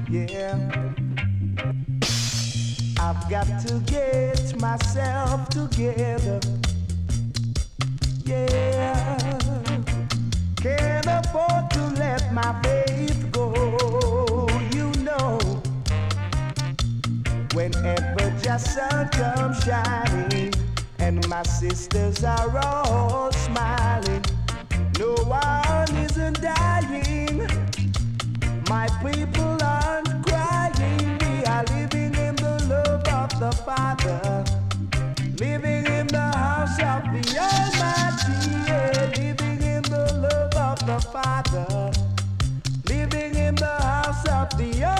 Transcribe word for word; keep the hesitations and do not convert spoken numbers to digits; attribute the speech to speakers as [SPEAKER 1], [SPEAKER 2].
[SPEAKER 1] Yeah, I've got to get myself together. Yeah, can't afford to let my faith go. You know, whenever just sun comes shining and my sisters are all smiling, no one isn't dying. My people aren't crying. We are living in the love of the Father, living in the house of the Almighty. Yeah, living in the love of the Father, living in the house of the Almighty.